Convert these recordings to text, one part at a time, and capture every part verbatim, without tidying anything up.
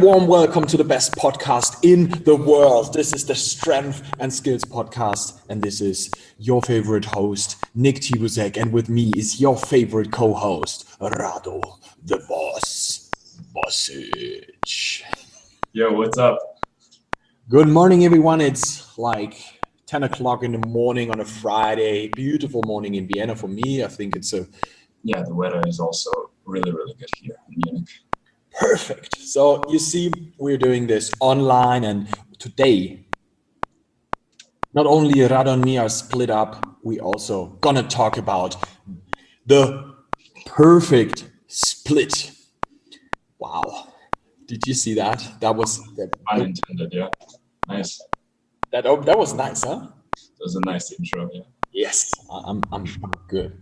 warm welcome to the best podcast in the world. This is the Strength and Skills Podcast, and this is your favorite host, Nick Tibusek, and with me is your favorite co-host, Rado, the boss, Bossic. Yo, what's up? Good morning, everyone. It's like ten o'clock in the morning on a Friday. Beautiful morning in Vienna for me. I think it's a... Yeah, the weather is also really, really good here in Munich. Perfect. So you see, we're doing this online, and today, not only Rado and me are split up, we also gonna talk about the perfect split. Wow. Did you see that? That was that. Unintended, yeah. Nice. That oh, that was nice, huh? That was a nice intro, yeah. Yes, I'm I'm, I'm good.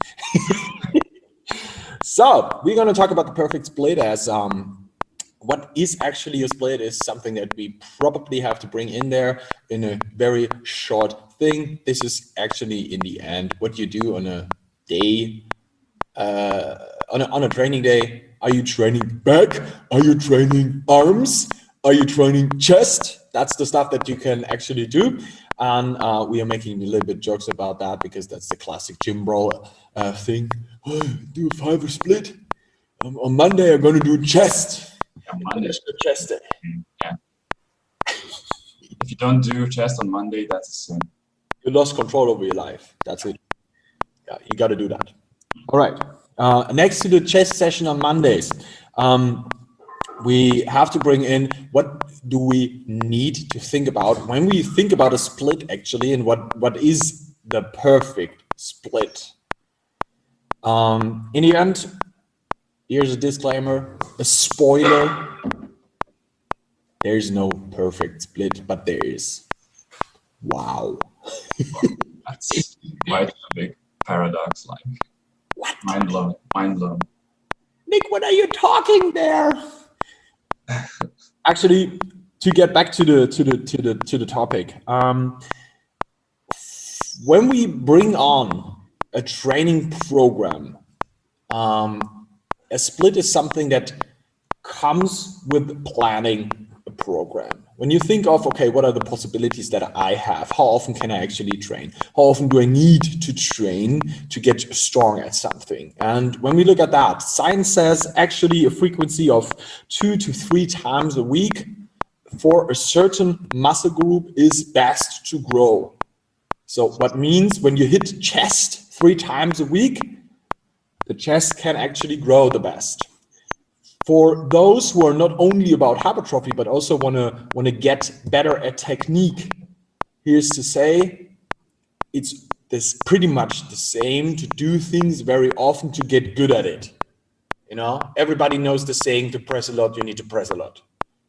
So we're gonna talk about the perfect split as um. What is actually a split is something that we probably have to bring in there in a very short thing. This is actually in the end what you do on a day, uh, on, a, on a training day. Are you training back? Are you training arms? Are you training chest? That's the stuff that you can actually do. And uh, we are making a little bit jokes about that because that's the classic gym bro uh, thing. Oh, do a five split. Um, on Monday, I'm going to do chest. Monday. Chest day. Yeah. If you don't do chest on Monday, that's a sin. You lost control over your life. That's it. Yeah, you got to do that. All right. Uh, next to the chest session on Mondays, um, we have to bring in what do we need to think about when we think about a split actually, and what, what is the perfect split. Um, in the end, here's a disclaimer, a spoiler. There's no perfect split, but there is. Wow. That's quite a big paradox, like what? Mind blown, mind blown. Nick, what are you talking there? Actually, to get back to the to the to the to the topic, um, when we bring on a training program, um, a split is something that comes with planning a program. When you think of, okay, what are the possibilities that I have? How often can I actually train? How often do I need to train to get strong at something? And when we look at that, science says actually a frequency of two to three times a week for a certain muscle group is best to grow. So what means when you hit chest three times a week, the chest can actually grow the best. For those who are not only about hypertrophy, but also want to want to get better at technique, here's to say, it's this pretty much the same to do things very often to get good at it. You know, everybody knows the saying, to press a lot, you need to press a lot.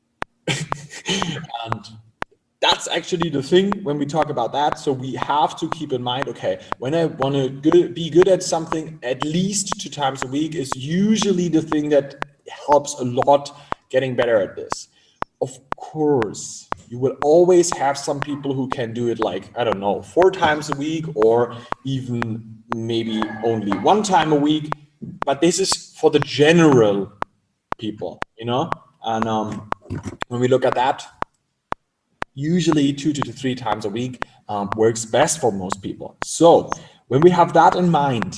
And that's actually the thing when we talk about that. So we have to keep in mind, okay, when I want to be good at something, at least two times a week is usually the thing that helps a lot getting better at this. Of course, you will always have some people who can do it like, I don't know, four times a week or even maybe only one time a week. But this is for the general people, you know? And um, when we look at that, usually two to three times a week um, works best for most people. So when we have that in mind,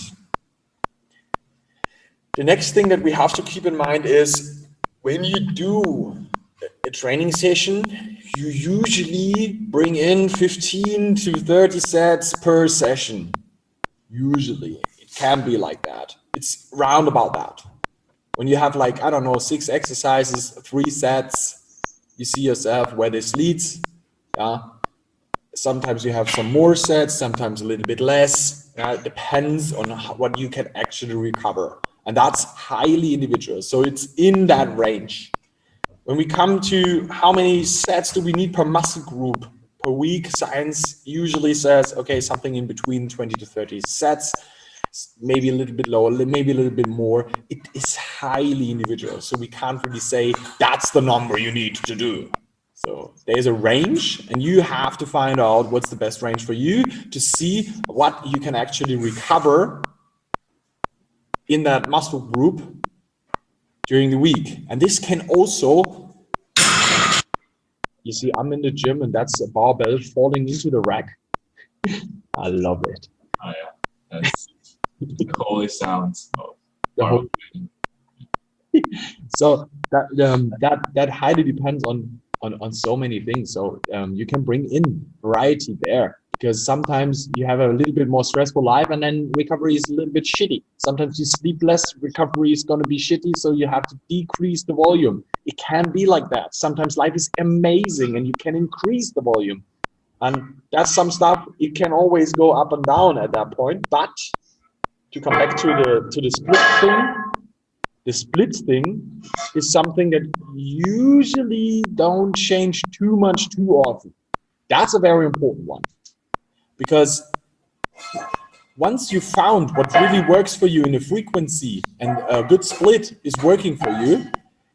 the next thing that we have to keep in mind is when you do a training session, you usually bring in fifteen to thirty sets per session. Usually, it can be like that. It's round about that. When you have like, I don't know, six exercises, three sets, you see yourself where this leads. Yeah. Sometimes you have some more sets, sometimes a little bit less. Yeah, it depends on how, what you can actually recover. And that's highly individual. So it's in that range. When we come to how many sets do we need per muscle group per week, science usually says, okay, something in between twenty to thirty sets, maybe a little bit lower, maybe a little bit more. It is highly individual. So we can't really say that's the number you need to do. So there's a range, and you have to find out what's the best range for you to see what you can actually recover in that muscle group during the week. And this can also You see, I'm in the gym and that's a barbell falling into the rack. I love it. Oh yeah, that's the holy sounds of The whole, barbell. so that um, that that highly depends on on on so many things. So um, you can bring in variety there because sometimes you have a little bit more stressful life and then recovery is a little bit shitty. Sometimes you sleep less, recovery is going to be shitty, so you have to decrease the volume. It can be like that. Sometimes life is amazing and you can increase the volume. And that's some stuff, it can always go up and down at that point. But to come back to the to the split thing, the split thing is something that usually don't change too much too often. That's a very important one. Because once you found what really works for you in a frequency and a good split is working for you,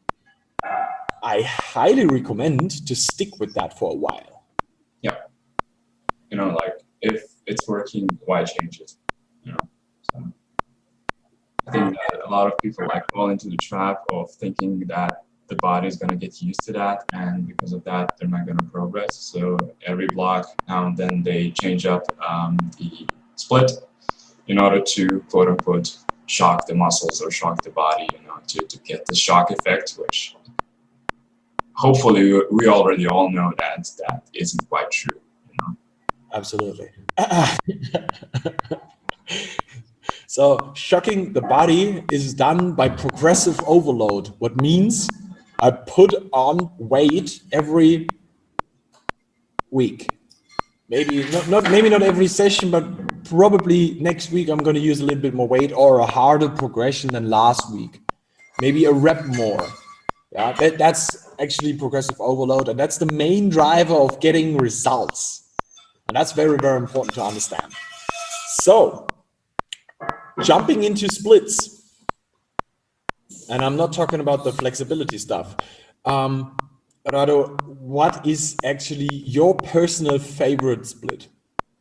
I highly recommend to stick with that for a while. Yeah. You know, like if it's working, why change it? You know, so I think that a lot of people like fall into the trap of thinking that the body is going to get used to that, and because of that, they're not going to progress. So every block now and then they change up um, the split in order to quote unquote shock the muscles or shock the body, you know, to, to get the shock effect, which hopefully we already all know that that isn't quite true. Absolutely. So shocking the body is done by progressive overload, what means I put on weight every week. Maybe not, not maybe not every session, but probably next week I'm going to use a little bit more weight or a harder progression than last week. Maybe a rep more. Yeah, that, that's actually progressive overload, and that's the main driver of getting results. And that's very, very important to understand. So, jumping into splits, and I'm not talking about the flexibility stuff. Um, Rado, what is actually your personal favorite split?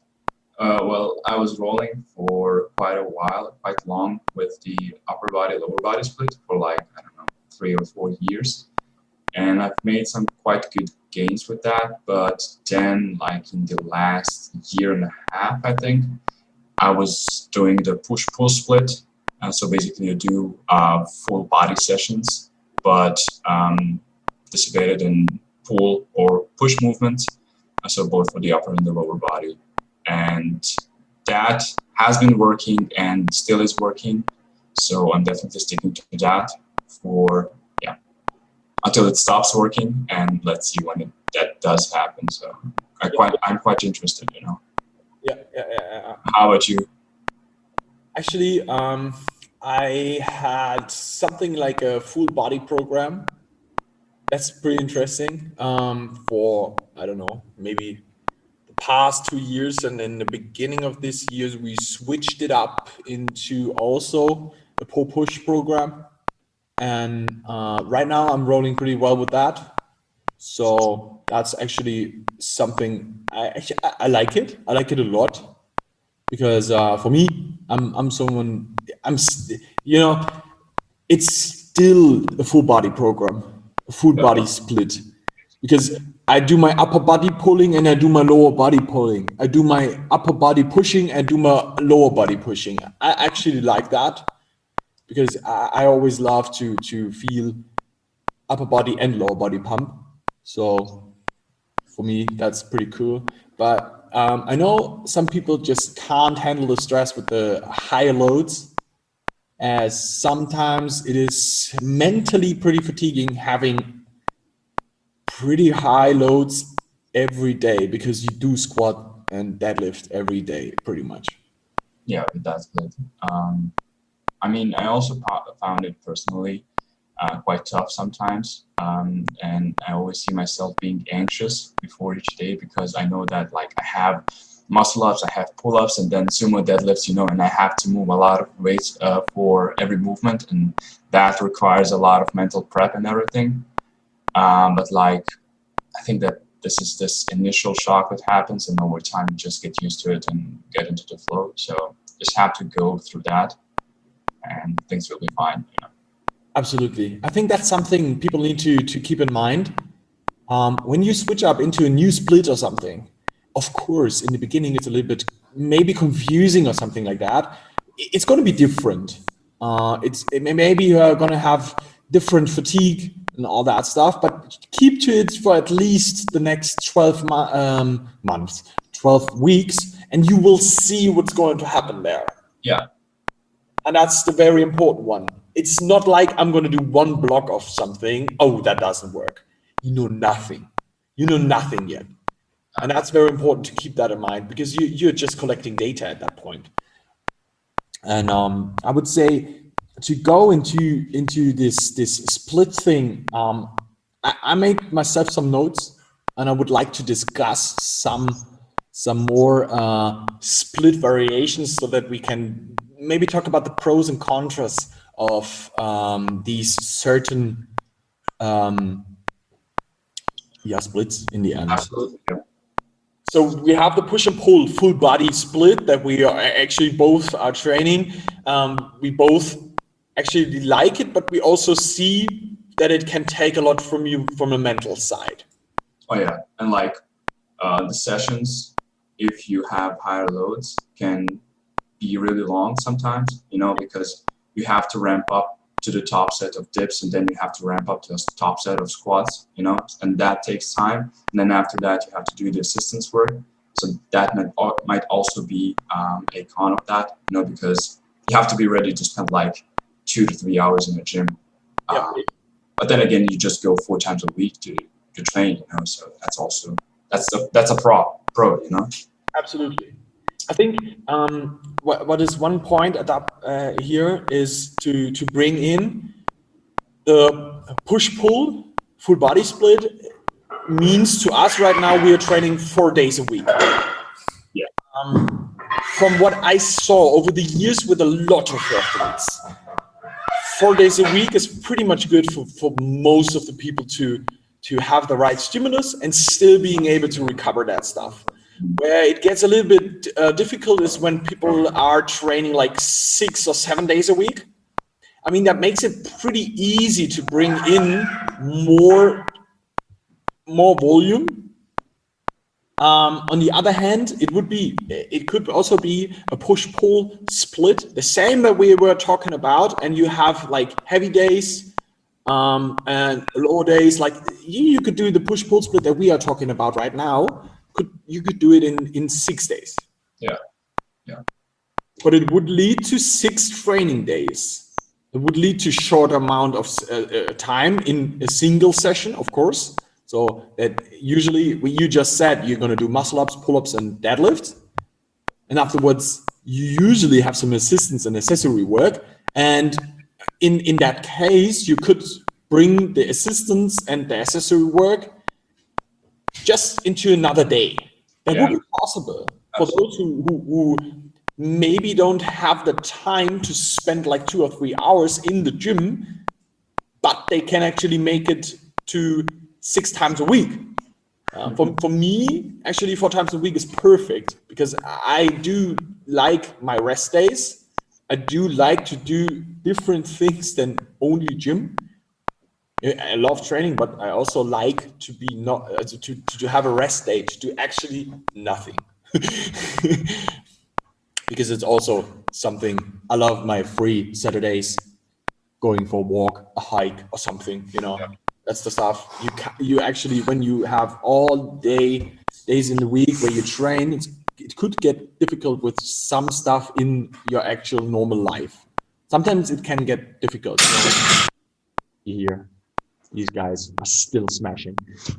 Uh, well, I was rolling for quite a while, quite long, with the upper body, lower body split for like, I don't know, three or four years. And I've made some quite good gains with that, but then like in the last year and a half, I think, I was doing the push-pull split. Uh, so basically you do uh, full body sessions, but um, dissipated in pull or push movements, uh, so both for the upper and the lower body. And that has been working and still is working, so I'm definitely sticking to that for until it stops working, and let's see when it, that does happen. So I quite, I'm quite interested, you know. Yeah, yeah, yeah. yeah. How about you? Actually, um, I had something like a full body program. That's pretty interesting. Um, for I don't know, maybe the past two years, and in the beginning of this year, we switched it up into also a pull push program. And uh, right now I'm rolling pretty well with that. So that's actually something I actually, I like it. I like it a lot because uh, for me, I'm I'm someone I'm you know it's still a full body program, a full body split, because I do my upper body pulling and I do my lower body pulling. I do my upper body pushing and do my lower body pushing. I actually like that, because I, I always love to to feel upper body and lower body pump. So for me, that's pretty cool. But um, I know some people just can't handle the stress with the higher loads, as sometimes it is mentally pretty fatiguing having pretty high loads every day, because you do squat and deadlift every day pretty much. Yeah, that's good. Um, I mean, I also found it personally uh, quite tough sometimes. Um, and I always see myself being anxious before each day, because I know that like I have muscle ups, I have pull ups, and then sumo deadlifts, you know, and I have to move a lot of weights uh, for every movement. And that requires a lot of mental prep and everything. Um, but like, I think that this is this initial shock that happens, and over time you just get used to it and get into the flow. So just have to go through that, and things will be fine. You know? Absolutely. I think that's something people need to, to keep in mind. Um, when you switch up into a new split or something, of course, in the beginning, it's a little bit maybe confusing or something like that. It's going to be different. Uh, it's it may, maybe you are going to have different fatigue and all that stuff, but keep to it for at least the next twelve mo- um, months, twelve weeks, and you will see what's going to happen there. Yeah. And that's the very important one. It's not like I'm going to do one block of something. Oh, that doesn't work. You know nothing. You know nothing yet. And that's very important to keep that in mind, because you, you're just collecting data at that point. And um, I would say to go into into this this split thing, um, I, I made myself some notes, and I would like to discuss some some more uh, split variations so that we can maybe talk about the pros and cons of um, these certain um, yeah splits in the end. Absolutely. Yeah. So we have the push and pull full body split that we are actually both are training. Um, we both actually like it, but we also see that it can take a lot from you from a mental side. Oh yeah, and like uh, the sessions, if you have higher loads, can be really long sometimes, you know, because you have to ramp up to the top set of dips, and then you have to ramp up to the top set of squats, you know, and that takes time. And then after that, you have to do the assistance work. So that might, might also be um, a con of that, you know, because you have to be ready to spend like two to three hours in the gym. Yeah. Um, but then again, you just go four times a week to, to train, you know, so that's also, that's a, that's a pro, pro, you know? Absolutely. I think um, what, what is one point at that, uh, here is to, to bring in the push-pull full body split means to us right now we are training four days a week. Yeah. Um, from what I saw over the years with a lot of athletes, four days a week is pretty much good for, for most of the people to, to have the right stimulus and still being able to recover that stuff. Where it gets a little bit uh, difficult is when people are training like six or seven days a week. I mean, that makes it pretty easy to bring in more, more volume. Um, on the other hand, it would be, it could also be a push-pull split, the same that we were talking about, and you have like heavy days um, and low days. Like you, you could do the push-pull split that we are talking about right now. Could you could do it in in six days. Yeah, yeah. But it would lead to six training days. It would lead to short amount of uh, uh, time in a single session, of course. So that usually, we, you just said you're going to do muscle ups, pull ups, and deadlifts, and afterwards you usually have some assistance and accessory work. And in in that case, you could bring the assistance and the accessory work just into another day. That Yeah. would be possible for those who, who, who maybe don't have the time to spend like two or three hours in the gym, but they can actually make it to six times a week. Uh, for, for me, actually four times a week is perfect because I do like my rest days. I do like to do different things than only gym. I love training, but I also like to be not uh, to, to to have a rest day, to do actually nothing. Because it's also something I love my free Saturdays, going for a walk, a hike, or something. You know, yeah. That's the stuff you ca- you actually when you have all day days in the week where you train, it's, it could get difficult with some stuff in your actual normal life. Sometimes it can get difficult. You hear. These guys are still smashing.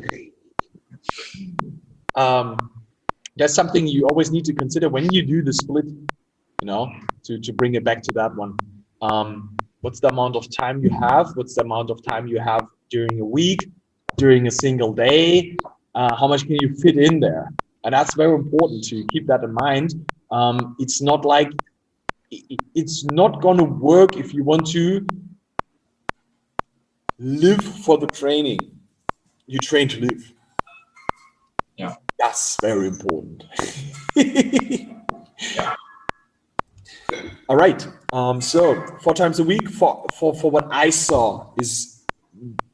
um, that's something you always need to consider when you do the split, you know, to, to bring it back to that one. Um, what's the amount of time you have? What's the amount of time you have during a week, during a single day? Uh, how much can you fit in there? And that's very important to keep that in mind. Um, it's not like, it, it's not going to work if you want to live for the training. You train to live. Yeah. That's very important. Yeah. All right. Um, so four times a week for, for, for what I saw is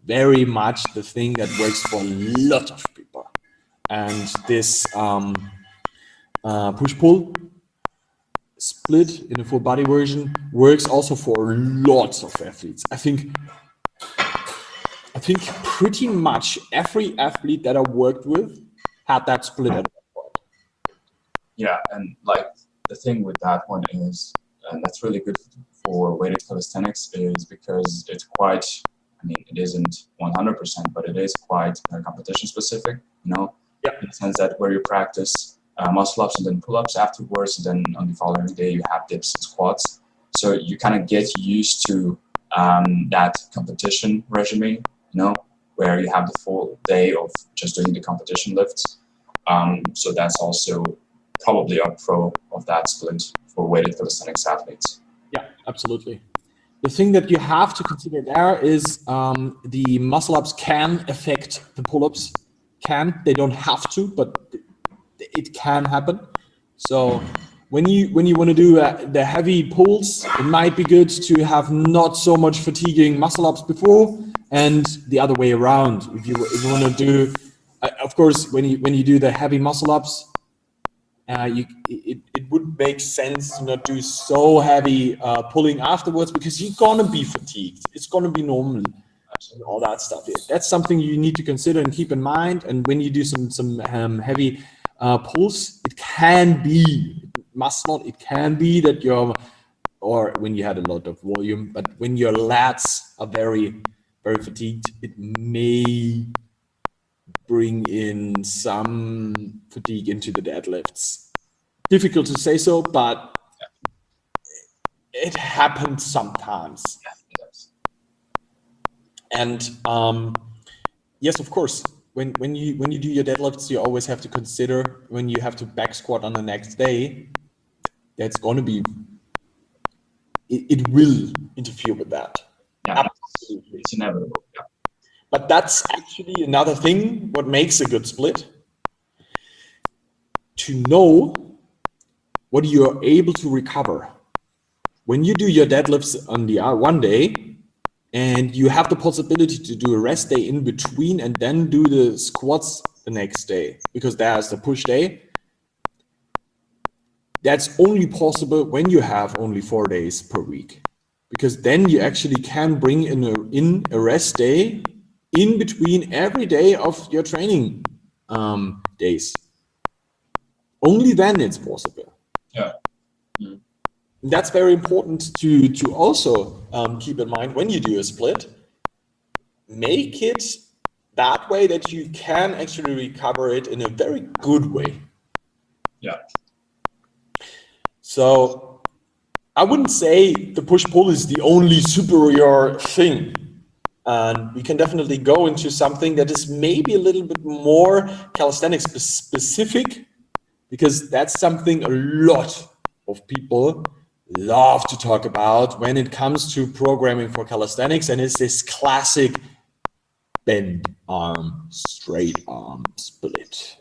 very much the thing that works for a lot of people. And this um, uh, push-pull split in a full body version works also for lots of athletes. I think I think pretty much every athlete that I worked with had that split at one point. Yeah, and like the thing with that one is, and that's really good for weighted calisthenics, is because it's quite, I mean, it isn't one hundred percent, but it is quite uh, competition specific, you know, yeah. In the sense that where you practice uh, muscle ups and then pull ups afterwards, and then on the following day you have dips and squats. So you kind of get used to um, that competition regimen, you know, where you have the full day of just doing the competition lifts. Um, so that's also probably a pro of that split for weighted calisthenics athletes. Yeah, absolutely. The thing that you have to consider there is um, the muscle ups can affect the pull-ups. Can, they don't have to, but it can happen. So when you when you want to do uh, the heavy pulls, it might be good to have not so much fatiguing muscle ups before, and the other way around. If you if you want to do, uh, of course, when you when you do the heavy muscle ups, uh, you it, it would make sense to not do so heavy uh, pulling afterwards, because you're gonna be fatigued. It's gonna be normal. And all that stuff. Yeah. That's something you need to consider and keep in mind. And when you do some some um, heavy uh, pulls, it can be, it must not, it can be that you're, or when you had a lot of volume, but when your lats are very, very fatigued, it may bring in some fatigue into the deadlifts. Difficult to say so, but it happens sometimes. Yeah, it does. And um, yes, of course, when when you when you do your deadlifts, you always have to consider when you have to back squat on the next day, that's going to be, it, it will interfere with that. Yeah, Absolutely. It's inevitable. Yeah. But that's actually another thing, what makes a good split. To know what you're able to recover. When you do your deadlifts on the one day, and you have the possibility to do a rest day in between and then do the squats the next day, because there's the push day. That's only possible when you have only four days per week, because then you actually can bring in a, in a rest day in between every day of your training um, days. Only then it's possible. Yeah. Mm. That's very important to, to also um, keep in mind when you do a split. Make it that way that you can actually recover it in a very good way. Yeah. So I wouldn't say the push-pull is the only superior thing. And we can definitely go into something that is maybe a little bit more calisthenics specific, because that's something a lot of people love to talk about when it comes to programming for calisthenics, and it's this classic bend arm, straight arm split.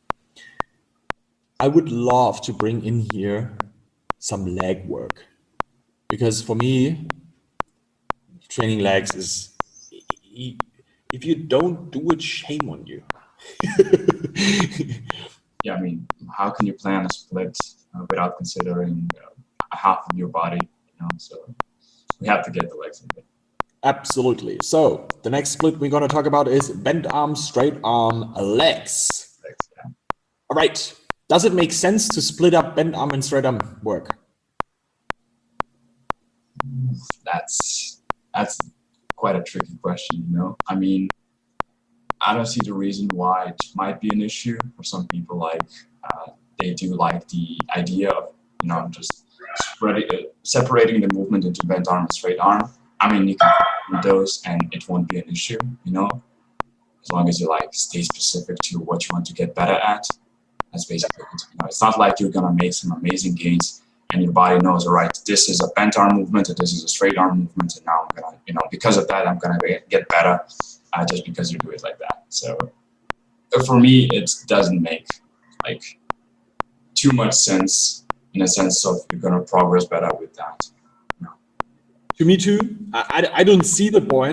I would love to bring in here some leg work, because for me, training legs is, if you don't do it, shame on you. Yeah, I mean, how can you plan a split uh, without considering uh, half of your body, you know? So we have to get the legs in there. Absolutely. So the next split we're going to talk about is bent arm, straight arm, legs. Legs, yeah. All right. Does it make sense to split up bent arm and straight arm work? That's that's quite a tricky question, you know? I mean, I don't see the reason why it might be an issue for some people. Like uh, they do like the idea of, you know, just spreading, uh, separating the movement into bent arm and straight arm. I mean, you can do those and it won't be an issue, you know, as long as you like stay specific to what you want to get better at. That's basically it. You know, it's not like you're gonna make some amazing gains and your body knows, all right, this is a bent arm movement and this is a straight arm movement, and now I'm gonna, you know, because of that, I'm gonna get better uh, just because you do it like that. So for me, it doesn't make like too much sense in a sense of you're gonna progress better with that. To me too. I, I don't see the point,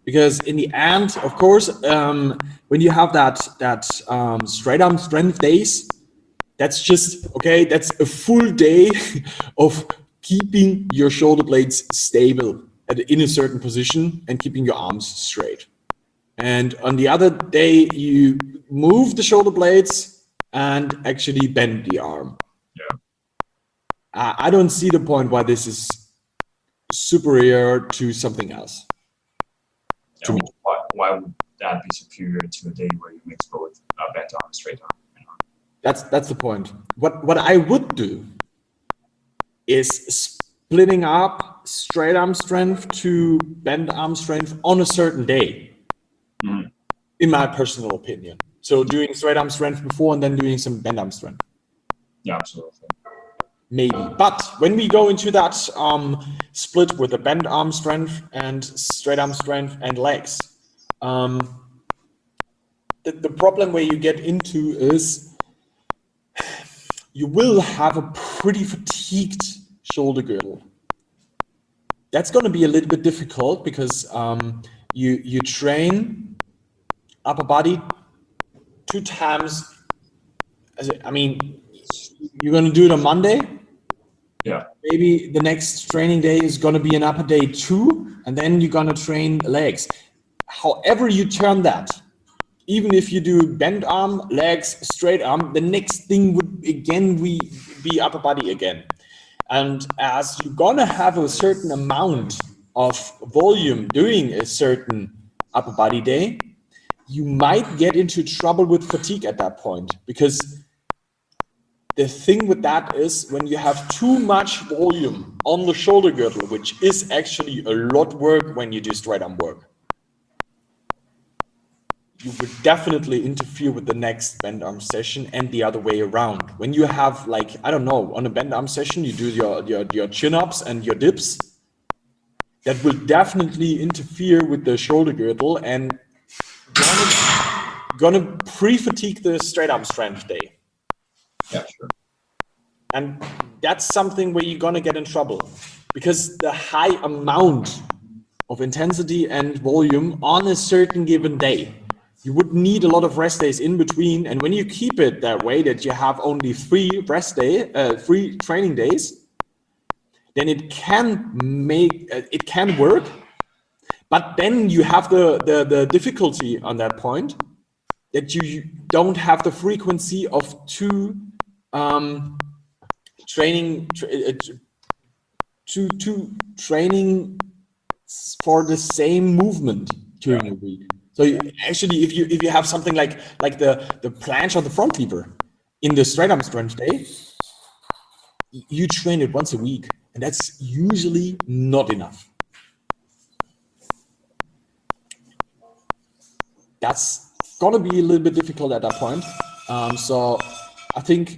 because in the end, of course, um, when you have that that um, straight arm strength days, that's just okay. That's a full day of keeping your shoulder blades stable at, in a certain position and keeping your arms straight. And on the other day, you move the shoulder blades and actually bend the arm. Yeah. Uh, I don't see the point why this is superior to something else. To Yeah, me. why, why would that be superior to a day where you mix both uh, bent arm and straight arm? You know? That's that's the point. What what I would do is splitting up straight arm strength to bent arm strength on a certain day, Mhm. in my personal opinion. So doing straight arm strength before and then doing some bent arm strength. Yeah, absolutely. Maybe. But when we go into that um, split with the bent arm strength and straight arm strength and legs, um, the, the problem where you get into is you will have a pretty fatigued shoulder girdle. That's going to be a little bit difficult because um, you you train upper body two times. As a, I mean, you're going to do it on Monday. Yeah. Maybe the next training day is going to be an upper day too, and then you're going to train legs. However you turn that, even if you do bent arm, legs, straight arm, the next thing would again we be upper body again. And as you're going to have a certain amount of volume doing a certain upper body day, you might get into trouble with fatigue at that point, because the thing with that is when you have too much volume on the shoulder girdle, which is actually a lot work when you do straight arm work, you would definitely interfere with the next bend arm session and the other way around. When you have, like, I don't know, on a bend arm session, you do your, your, your chin ups and your dips, that will definitely interfere with the shoulder girdle and gonna, gonna pre-fatigue the straight arm strength day. Yeah, sure. And that's something where you're gonna get in trouble, because the high amount of intensity and volume on a certain given day, you would need a lot of rest days in between. And when you keep it that way, that you have only three rest day, uh, three training days, then it can make, uh, it can work. But then you have the, the, the difficulty on that point that you don't have the frequency of two um, training, tra- uh, two, two training for the same movement during a week. So you, actually, if you if you have something like like the the planche or the front lever in the straight arm strength day, you train it once a week, and that's usually not enough. That's gonna be a little bit difficult at that point. Um, so I think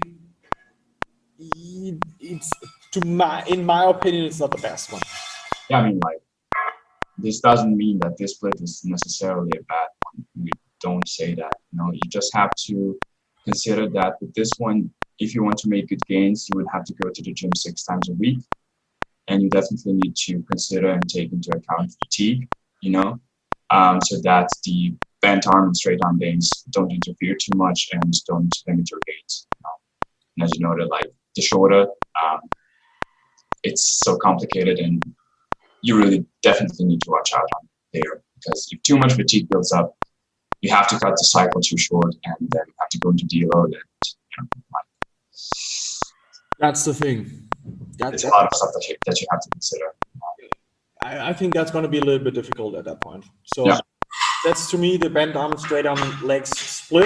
it's, to my in my opinion, it's not the best one. Yeah, I mean, like, this doesn't mean that this split is necessarily a bad one. We don't say that. You know, you just have to consider that with this one, if you want to make good gains, you would have to go to the gym six times a week, and you definitely need to consider and take into account fatigue. You know, um, so that the bent arm and straight arm gains don't interfere too much and don't limit your gains. You know? And as you noted, like the shoulder, um, it's so complicated, and you really definitely need to watch out on there, because if too much fatigue builds up, you have to cut the cycle too short, and then you have to go into deload. And you know, like, that's the thing. That's there's a lot of stuff that you, that you have to consider. I, I think that's going to be a little bit difficult at that point. So yeah. That's to me the bent arm, straight arm, legs split.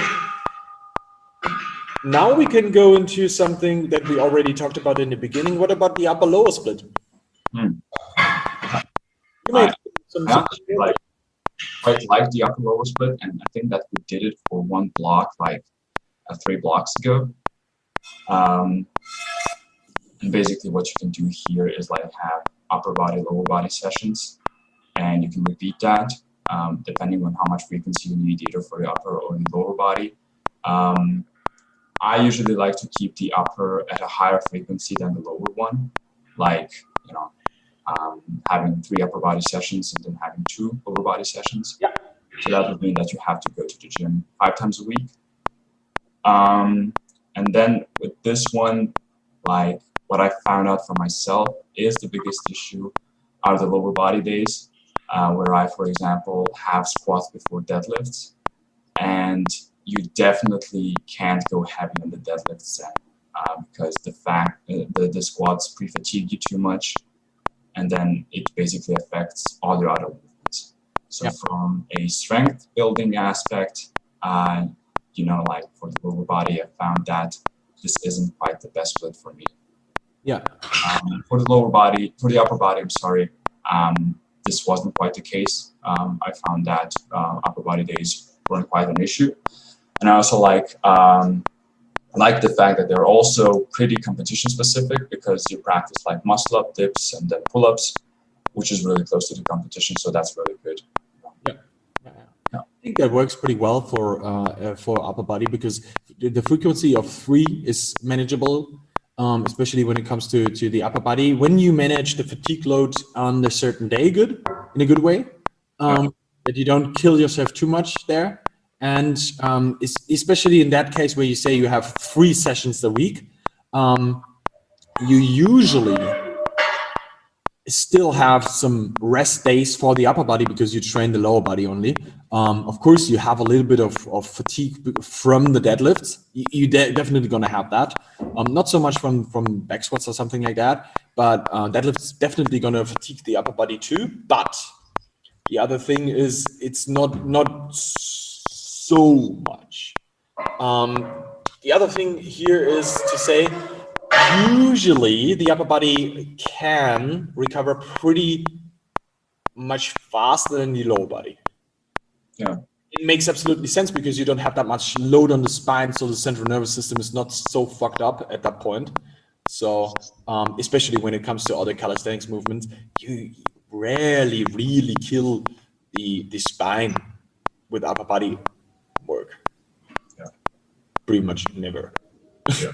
Now we can go into something that we already talked about in the beginning. What about the upper lower split? Hmm. You might I, some, I actually like quite like the upper lower split, and I think that we did it for one block like uh, three blocks ago. Um, and basically, what you can do here is like have upper body, lower body sessions, and you can repeat that um, depending on how much frequency you need, either for the upper or the lower body. Um, I usually like to keep the upper at a higher frequency than the lower one, like, you know, um, having three upper body sessions and then having two lower body sessions. Yeah. So that would mean that you have to go to the gym five times a week. Um, and then with this one, like what I found out for myself is the biggest issue are the lower body days, uh, where I, for example, have squats before deadlifts, and you definitely can't go heavy on the deadlifts then, uh, because the fact uh, the, the squats pre-fatigue you too much, and then it basically affects all your other movements. So Yeah. from a strength building aspect, uh, you know, like for the lower body, I found that this isn't quite the best split for me. Yeah. Um, for the lower body, for the upper body, I'm sorry, um, this wasn't quite the case. Um, I found that uh, upper body days weren't quite an issue. And I also like um, like the fact that they're also pretty competition specific, because you practice like muscle up dips and then pull-ups, which is really close to the competition. So that's really good. Yeah. I think that works pretty well for uh, uh, for upper body, because the, the frequency of three is manageable, um, especially when it comes to, to the upper body. When you manage the fatigue load on a certain day, good, in a good way, um, Yeah. that you don't kill yourself too much there. And um, es- especially in that case where you say you have three sessions a week, um, you usually still have some rest days for the upper body because you train the lower body only. Um, of course, you have a little bit of, of fatigue b- from the deadlifts. You, you de- definitely gonna have that. Um, not so much from, from back squats or something like that, but uh, deadlifts definitely gonna fatigue the upper body too. But the other thing is it's not not so much. Um, the other thing here is to say, usually the upper body can recover pretty much faster than the lower body. Yeah. It makes absolutely sense because you don't have that much load on the spine, so the central nervous system is not so fucked up at that point. So, um, especially when it comes to other calisthenics movements, you rarely really kill the the spine with upper body work. Yeah. Pretty much never. Yeah.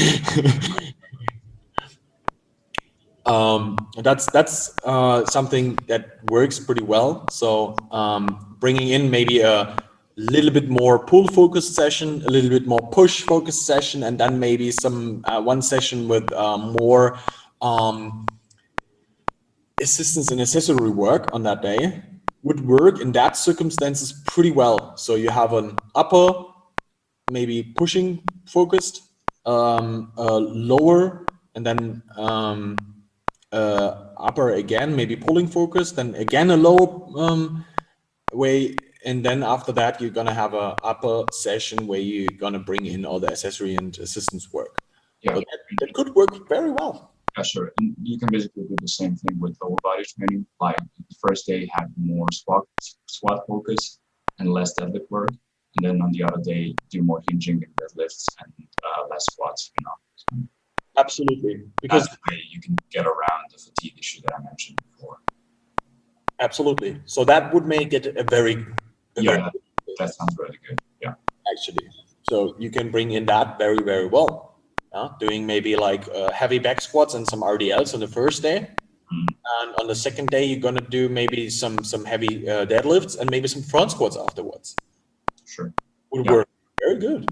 Um, that's that's uh, something that works pretty well. So um, bringing in maybe a little bit more pull focused session, a little bit more push focused session, and then maybe some uh, one session with uh, more um, assistance and accessory work on that day would work in that circumstances pretty well. So you have an upper, maybe pushing focused, um, uh, lower, and then um, uh, upper again, maybe pulling focused, then again a low um, way, and then after that you're gonna have a upper session where you're gonna bring in all the accessory and assistance work. Yeah. So that, that could work very well. Yeah, sure. And you can basically do the same thing with lower body training. Like the first day have more squat squat focus and less deadlift work, and then on the other day do more hinging and deadlifts and uh, less squats. You know, so Absolutely, because that's the way you can get around the fatigue issue that I mentioned before. absolutely. So that would make it a very, a Yeah, very that, that sounds really good. Yeah. actually. So you can bring in that very, very well. Uh, doing maybe like uh, heavy back squats and some R D Ls on the first day. Mm. And on the second day, you're gonna do maybe some some heavy uh, deadlifts and maybe some front squats afterwards. Sure. Would Yeah. work very good.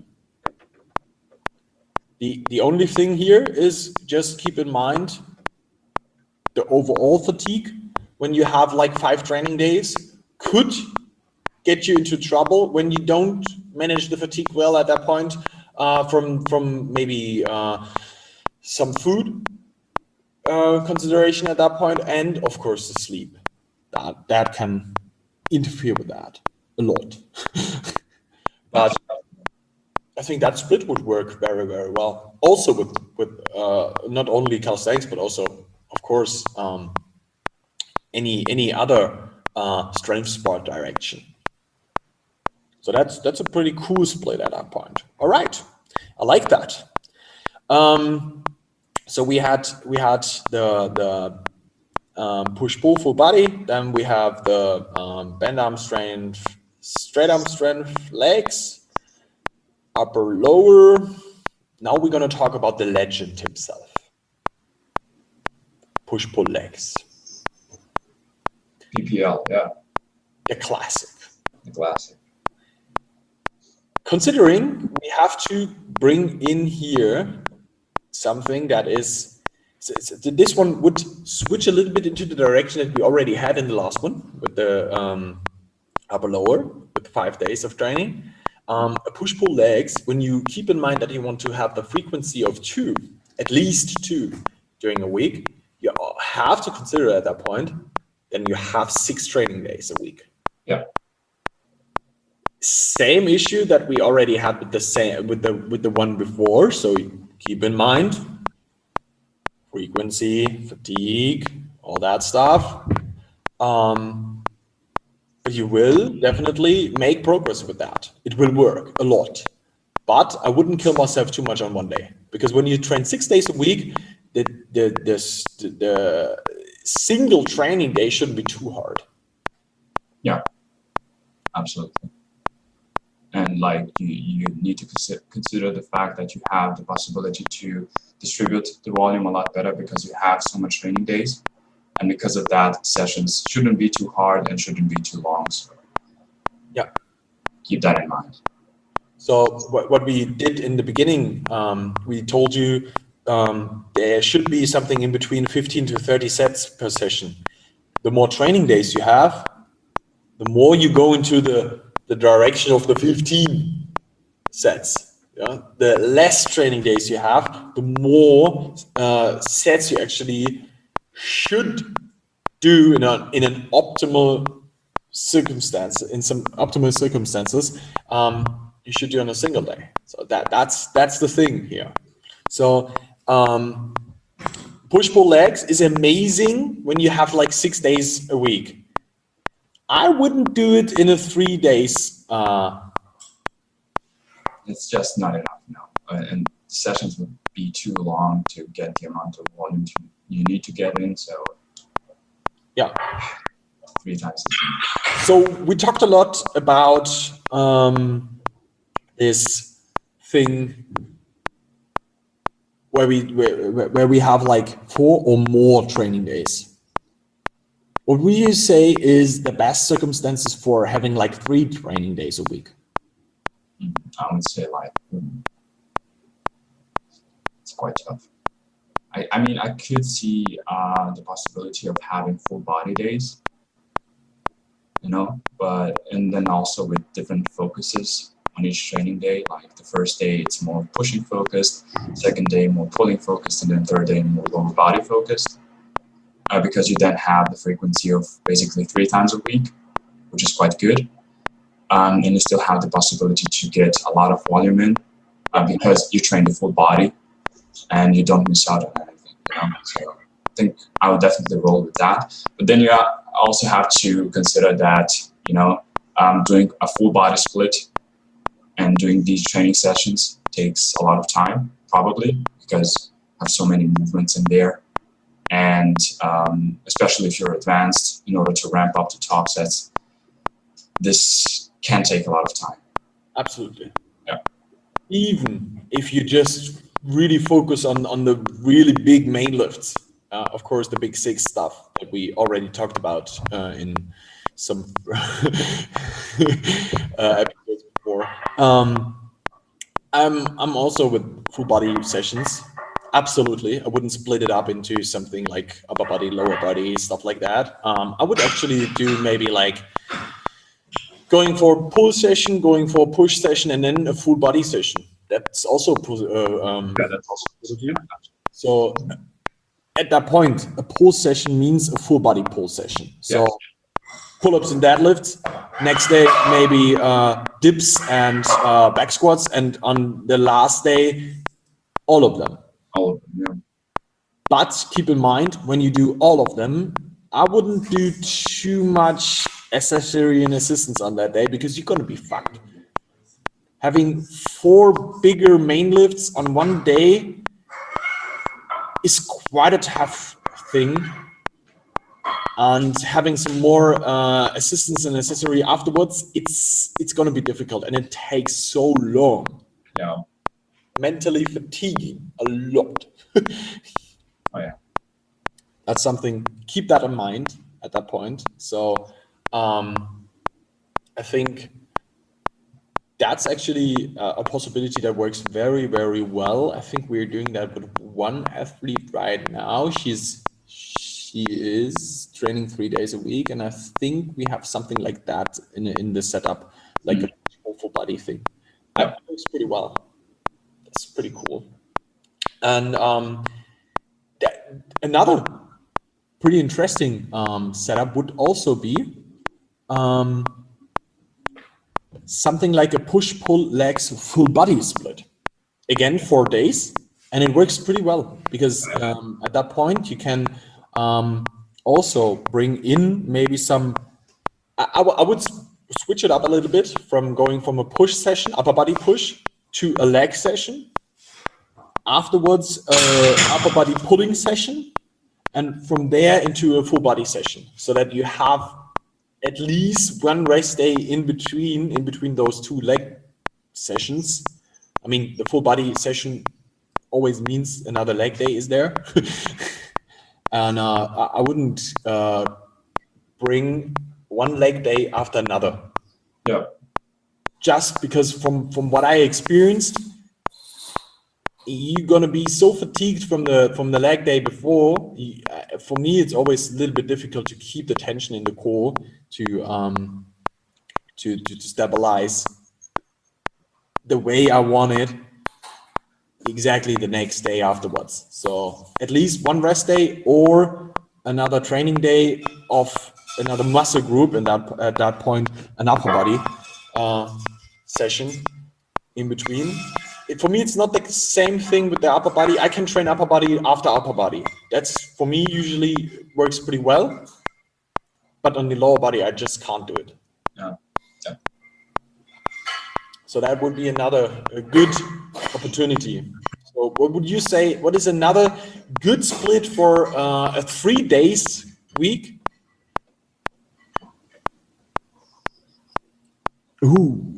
The the only thing here is just keep in mind the overall fatigue when you have like five training days could get you into trouble when you don't manage the fatigue well at that point, uh, from from maybe uh, some food uh, consideration at that point, and of course the sleep. That that can interfere with that a lot. But I think that split would work very, very well. Also with with uh, not only calisthenics, but also, of course, um, any any other uh, strength sport direction. So that's that's a pretty cool split at that point. All right, I like that. Um, so we had we had the the um, push pull full body. Then we have the um, bend arm strength, straight arm strength, legs, upper lower. Now we're gonna talk about the legend himself. Push pull legs. P P L, yeah, the classic. the classic. Considering we have to bring in here something that is, this one would switch a little bit into the direction that we already had in the last one with the um, upper lower with five days of training. Um, a push-pull legs, when you keep in mind that you want to have the frequency of two, at least two during a week, you have to consider at that point, then you have six training days a week. Yeah. Same issue that we already had with the same with the with the one before. So keep in mind frequency, fatigue, all that stuff. Um, but you will definitely make progress with that. It will work a lot. But I wouldn't kill myself too much on one day, because when you train six days a week, the the the, the single training day shouldn't be too hard. Yeah, absolutely. And like you, you need to consider, consider the fact that you have the possibility to distribute the volume a lot better because you have so much training days. And because of that, sessions shouldn't be too hard and shouldn't be too long. So yeah, keep that in mind. So what, what we did in the beginning, um, we told you um, there should be something in between fifteen to thirty sets per session. The more training days you have, the more you go into the, the direction of the fifteen sets. Yeah? The less training days you have, the more uh, sets you actually should do in, a, in an optimal circumstance, in some optimal circumstances. Um, you should do on a single day. So that that's that's the thing here. So um, push-pull legs is amazing when you have like six days a week. I wouldn't do it in a three days. Uh, it's just not enough now, uh, and sessions would be too long to get the amount of volume to, you need to get in. So yeah, three times. So we talked a lot about um, this thing where we where, where we have like four or more training days. What would you say is the best circumstances for having like three training days a week? I would say like it's quite tough. I, I mean, I could see uh, the possibility of having full body days, you know, but and then also with different focuses on each training day. Like the first day, it's more pushing focused, second day, more pulling focused, and then third day, more lower body focused. Uh, because you then have the frequency of basically three times a week, which is quite good. Um, and you still have the possibility to get a lot of volume in uh, because you train the full body and you don't miss out on anything. You know? So I think I would definitely roll with that. But then you also have to consider that, you know, um, doing a full body split and doing these training sessions takes a lot of time, probably, because I have so many movements in there. And um, especially if you're advanced, in order to ramp up to top sets, this can take a lot of time. Absolutely. Yeah. Even if you just really focus on, on the really big main lifts, uh, of course, the big six stuff that we already talked about uh, in some uh, episodes before. Um, I'm, I'm also with full body sessions. Absolutely. I wouldn't split it up into something like upper body, lower body, stuff like that. Um, I would actually do maybe like going for a pull session, going for a push session, and then a full body session. That's also uh, um, Yeah, that's also positive. So at that point, a pull session means a full body pull session. So Yes. Pull-ups and deadlifts. Next day, maybe uh, dips and uh, back squats, and on the last day, all of them. All of them, yeah. But keep in mind, when you do all of them, I wouldn't do too much accessory and assistance on that day because you're going to be fucked. Having four bigger main lifts on one day is quite a tough thing. And having some more uh, assistance and accessory afterwards, it's it's going to be difficult, and it takes so long. Yeah. Mentally fatiguing a lot. Oh yeah. That's something, keep that in mind. at that point. So um, I think that's actually a possibility that works very, very well. I think we're doing that with one athlete right now. She's she is training three days a week, and I think we have something like that in in the setup, like mm-hmm. a full body thing. Yeah. That works pretty well. That's pretty cool. And um, that, another pretty interesting um, setup would also be. Um, something like a push-pull legs full body split. Again, four days, and it works pretty well because um, at that point you can um, also bring in maybe some, I, I, I would switch it up a little bit from going from a push session, upper body push, to a leg session. Afterwards, uh, upper body pulling session, and from there into a full body session, so that you have at least one rest day in between, in between those two leg sessions. I mean, the full body session always means another leg day is there. And uh, I wouldn't uh, bring one leg day after another. Yeah. Just because from, from what I experienced, you're gonna be so fatigued from the from the leg day before. For me, it's always a little bit difficult to keep the tension in the core to um to to, to stabilize the way I want it exactly the next day afterwards. So at least one rest day or another training day of another muscle group, and that at that point an upper body uh, session in between. It, for me, it's not the same thing with the upper body. I can train upper body after upper body. That's, for me, usually works pretty well. But on the lower body, I just can't do it. Yeah. Yeah. So that would be another a good opportunity. So what would you say, what is another good split for uh, a three days week? Ooh.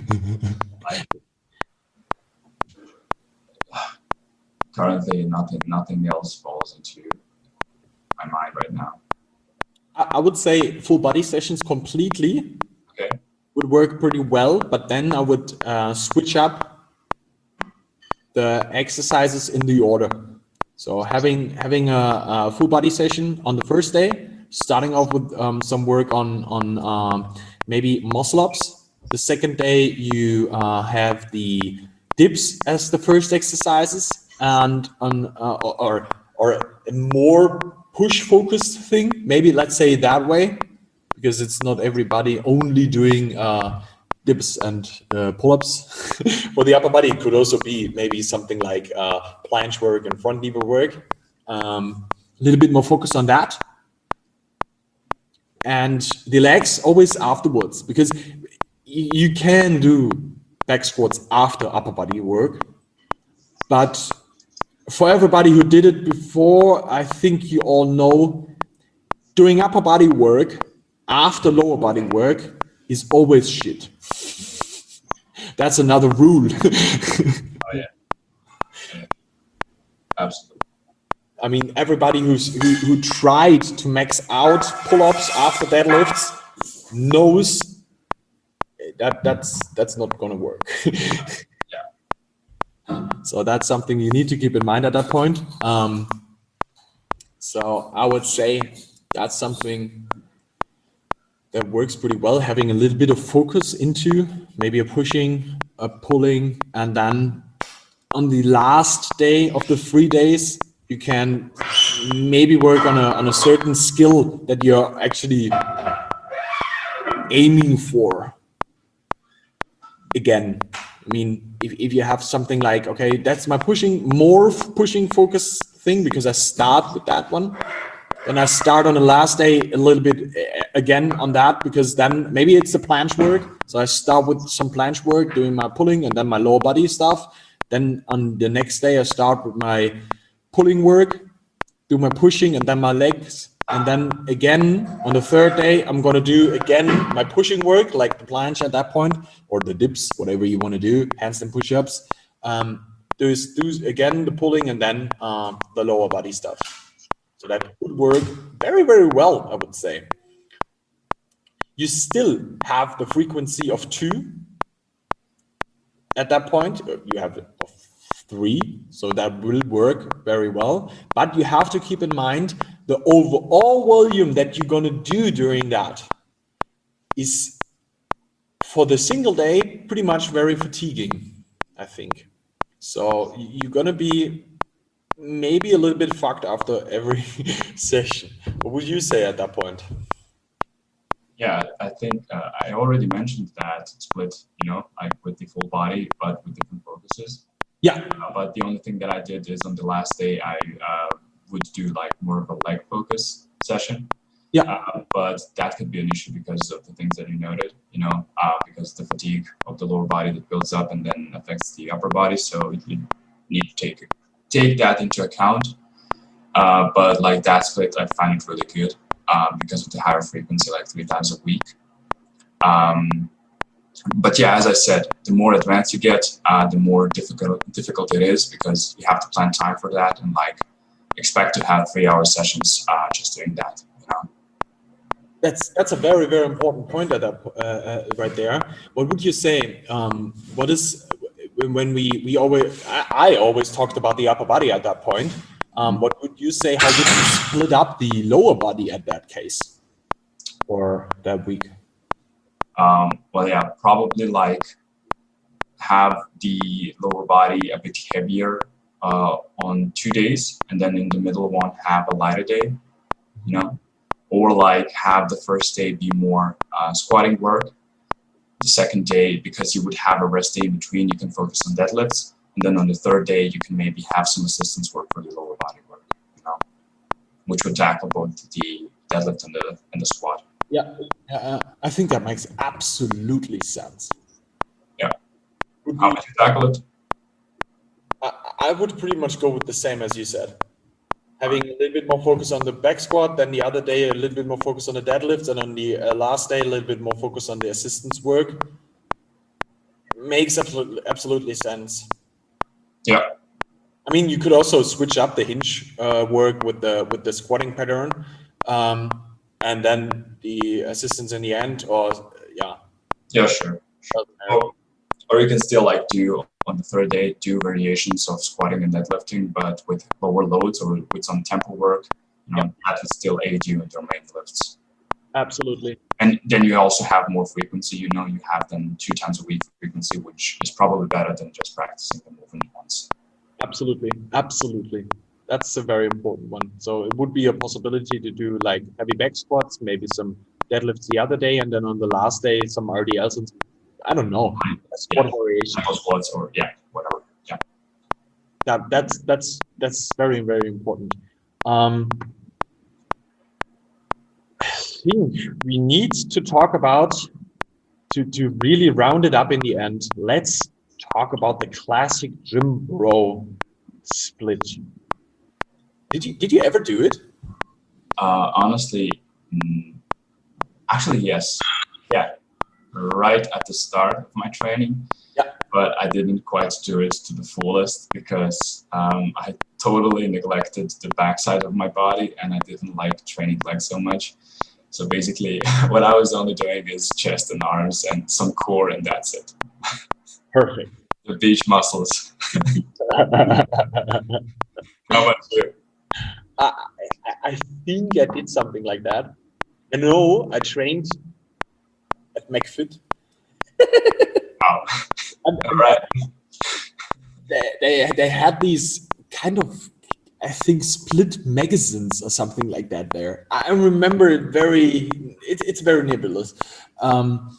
Currently, nothing nothing else falls into my mind right now. I would say full body sessions completely. Okay. Would work pretty well, but then I would uh, switch up the exercises in the order. So having having a, a full body session on the first day, starting off with um, some work on on um, maybe muscle ups. The second day you uh, have the dips as the first exercises. And on uh, or or a more push focused thing, maybe let's say that way, because it's not everybody only doing uh, dips and uh, pull-ups. For the upper body, it could also be maybe something like uh, planche work and front lever work. Um, a little bit more focus on that, and the legs always afterwards, because you can do back squats after upper body work, but for everybody who did it before, I think you all know doing upper body work after lower body work is always shit. That's another rule. Oh yeah. Yeah. Absolutely. I mean, everybody who's who, who tried to max out pull-ups after deadlifts knows that that's that's not gonna work. So that's something you need to keep in mind at that point. Um, so I would say that's something that works pretty well, having a little bit of focus into maybe a pushing, a pulling, and then on the last day of the three days, you can maybe work on a, on a certain skill that you're actually aiming for. Again, I mean, if, if you have something like, okay, that's my pushing, more pushing focus thing, because I start with that one. Then I start on the last day a little bit again on that, because then maybe it's the planche work. So I start with some planche work, doing my pulling and then my lower body stuff. Then on the next day, I start with my pulling work, do my pushing and then my legs. And then again, on the third day, I'm going to do again my pushing work, like the planche at that point, or the dips, whatever you want to do, handstand push-ups. Um, do, do again the pulling and then uh, the lower body stuff. So that would work very, very well, I would say. You still have the frequency of two. At that point, you have of three, so that will work very well. But you have to keep in mind the overall volume that you're going to do during that is, for the single day, pretty much very fatiguing, I think. So you're going to be maybe a little bit fucked after every session. What would you say at that point? Yeah, I think uh, I already mentioned that split, you know, like with the full body, but with different focuses. Yeah. Uh, but the only thing that I did is on the last day, I uh, would do like more of a leg focus session. Yeah. Uh, but that could be an issue because of the things that you noted, you know, uh, because the fatigue of the lower body that builds up and then affects the upper body. So you need to take take that into account. Uh, but like that split, I find it really good. Uh, because of the higher frequency, like three times a week. Um, but yeah, as I said, the more advanced you get, uh, the more difficult difficult it is because you have to plan time for that and like expect to have three hour sessions uh, just doing that. You know, that's that's a very very important point at that uh, uh, right there. What would you say? Um, what is when we we always I, I always talked about the upper body at that point. Um, what would you say? How would you split up the lower body at that case or that week? Um, well, yeah, probably like have the lower body a bit heavier uh, on two days, and then in the middle one have a lighter day, you know, or like have the first day be more uh, squatting work. The second day, because you would have a rest day in between, you can focus on deadlifts. And then on the third day, you can maybe have some assistance work for the lower body work, you know, which would tackle both the deadlift and the and the squat. Yeah, uh, I think that makes absolutely sense. Yeah. How would you tackle it? I, I would pretty much go with the same as you said. Having a little bit more focus on the back squat, then the other day a little bit more focus on the deadlifts, and on the uh, last day a little bit more focus on the assistance work. Makes absolutely absolutely sense. Yeah. I mean, you could also switch up the hinge uh, work with the with the squatting pattern, um, and then the assistance in the end, or yeah. Yeah, sure. sure. Or, or you can still like do on the third day do variations of squatting and deadlifting, but with lower loads or with some tempo work. You know, yeah. That would still aid you in your main lifts. Absolutely. And then you also have more frequency. You know, you have them two times a week frequency, which is probably better than just practicing the movement once. Absolutely, absolutely. That's a very important one. So it would be a possibility to do like heavy back squats, maybe some deadlifts the other day, and then on the last day some R D Ls and I don't know, squat yeah. variation. Squats or yeah, whatever. Yeah. That that's that's that's very very important. Um, I think we need to talk about to to really round it up in the end. Let's talk about the classic gym row split. Did you did you ever do it? Uh, honestly, mm, actually yes, yeah, right at the start of my training. Yeah. But I didn't quite do it to the fullest because um, I totally neglected the backside of my body and I didn't like training legs so much. So basically, what I was only doing is chest and arms and some core, and that's it. Perfect. The beach muscles. How about you? I, I think I did something like that. I know I trained at McFit. Wow. And, All right. They, they, they had these kind of, I think, split magazines or something like that there. I remember it very, it, it's very nebulous. Um,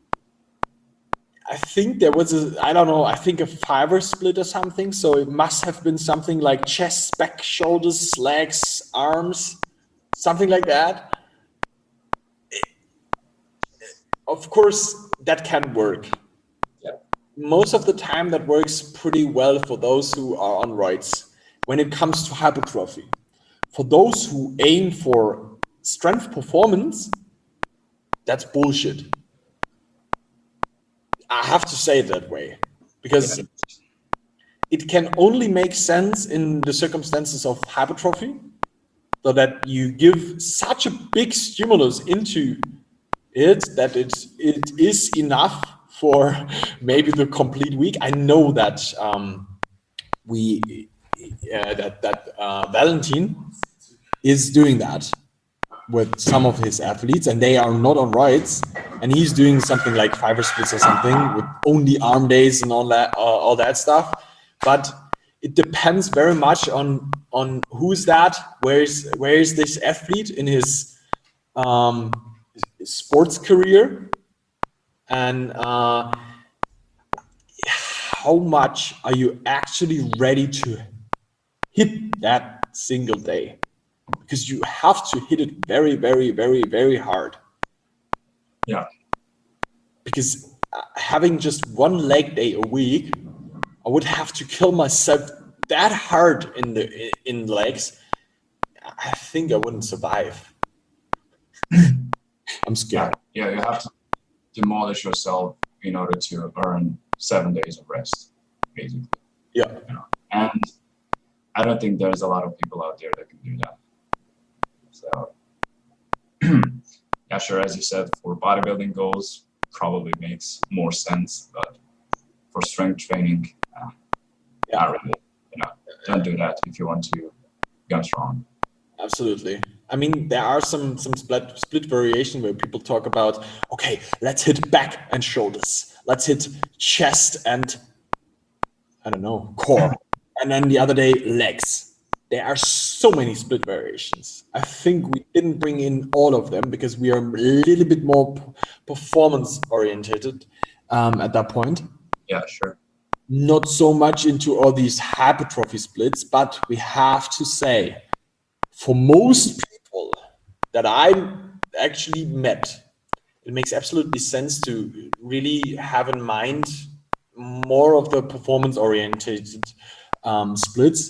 I think there was a, I don't know, I think a fiver split or something. So it must have been something like chest, back, shoulders, legs, arms, something like that. It, of course, that can work. Yeah. Most of the time that works pretty well for those who are on roids when it comes to hypertrophy. For those who aim for strength performance, that's bullshit. I have to say it that way because yeah. It can only make sense in the circumstances of hypertrophy so that you give such a big stimulus into it that it it is enough for maybe the complete week. I know that um, we uh, that that uh, Valentin is doing that with some of his athletes, and they are not on rides, and he's doing something like fiver splits or something with only arm days and all that uh, all that stuff. But it depends very much on on who's that, where's where's this athlete in his um, sports career, and uh, how much are you actually ready to hit that single day? Because you have to hit it very, very, very, very hard. Yeah. Because having just one leg day a week, I would have to kill myself that hard in the in legs. I think I wouldn't survive. I'm scared. Yeah, yeah, you have to demolish yourself in order to earn seven days of rest, basically. Yeah. You know? And I don't think there's a lot of people out there that can do that. So, yeah, sure, as you said, for bodybuilding goals, probably makes more sense, but for strength training, uh, Yeah. not really. You know, don't do that if you want to become strong. Absolutely. I mean, there are some some split split variation where people talk about, okay, let's hit back and shoulders, let's hit chest and I don't know, core, and then the other day legs. There are so many split variations. I think we didn't bring in all of them because we are a little bit more performance oriented um, at that point. Yeah, sure. Not so much into all these hypertrophy splits, but we have to say, for most people that I actually met, it makes absolutely sense to really have in mind more of the performance oriented um, splits,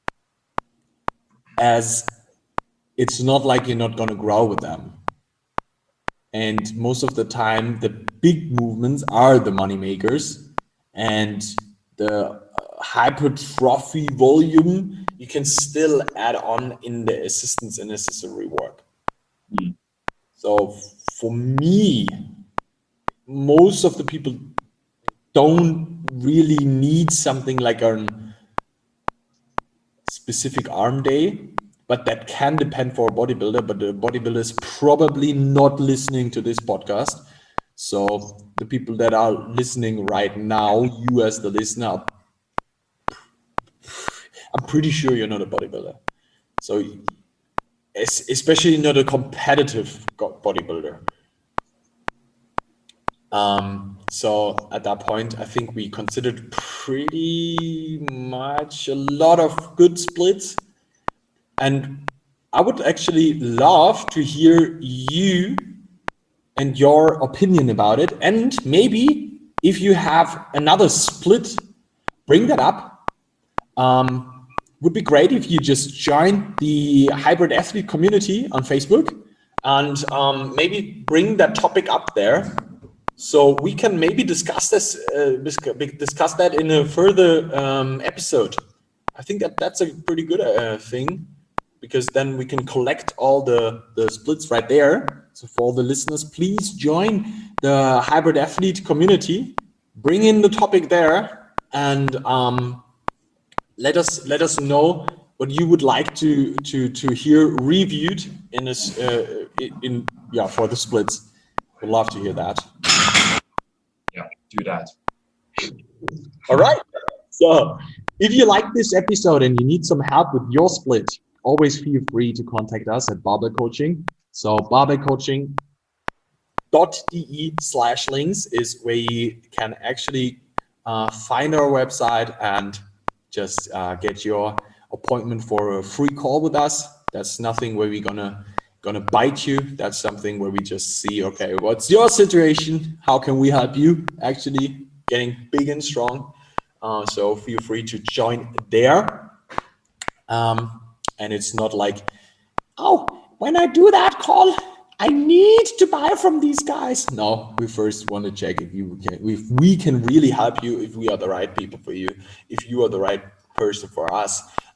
as it's not like you're not going to grow with them. And most of the time, the big movements are the money makers, and the hypertrophy volume you can still add on in the assistance and accessory work. Mm. So for me, most of the people don't really need something like a specific arm day, but that can depend for a bodybuilder, but the bodybuilder is probably not listening to this podcast. So the people that are listening right now, you as the listener, I'm pretty sure you're not a bodybuilder. So especially not a competitive bodybuilder. Um, so at that point, I think we considered pretty much a lot of good splits. And I would actually love to hear you and your opinion about it. And maybe if you have another split, bring that up. Um, would be great if you just join the Hybrid Athlete community on Facebook and um, maybe bring that topic up there. So we can maybe discuss this, uh, discuss that in a further um, episode. I think that that's a pretty good uh, thing, because then we can collect all the, the splits right there. So for all the listeners, please join the Hybrid Athlete community, bring in the topic there, and um, let us let us know what you would like to to to hear reviewed in this uh, in yeah for the splits. We'd love to hear that. Yeah, do that. All right. So if you like this episode and you need some help with your split, always feel free to contact us at Barbell Coaching. So barbellcoaching dot de slash links is where you can actually uh, find our website and just uh, get your appointment for a free call with us. That's nothing where we're gonna gonna bite you. That's something where we just see, okay, what's your situation? How can we help you actually getting big and strong? Uh, so feel free to join there. Um, and it's not like, oh, when I do that call, I need to buy from these guys. No, we first want to check if you can, if we can really help you, if we are the right people for you, if you are the right person for us.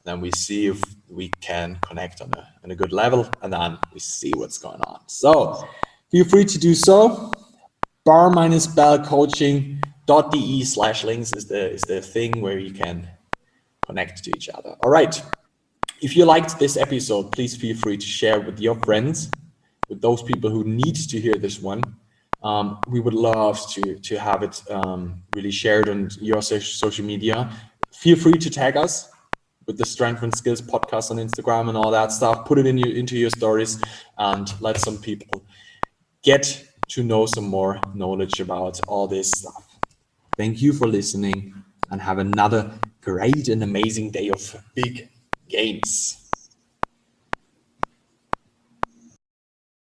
Then we see if we can connect on a, on a good level, and then we see what's going on. So feel free to do so. bar minus bell coaching dot de slash links is the, is the thing where you can connect to each other. All right. If you liked this episode, please feel free to share with your friends, with those people who need to hear this one. Um, we would love to, to have it um, really shared on your social media. Feel free to tag us with the Strength and Skills podcast on Instagram and all that stuff. Put it in your, into your stories and let some people get to know some more knowledge about all this stuff. Thank you for listening, and have another great and amazing day of big gains.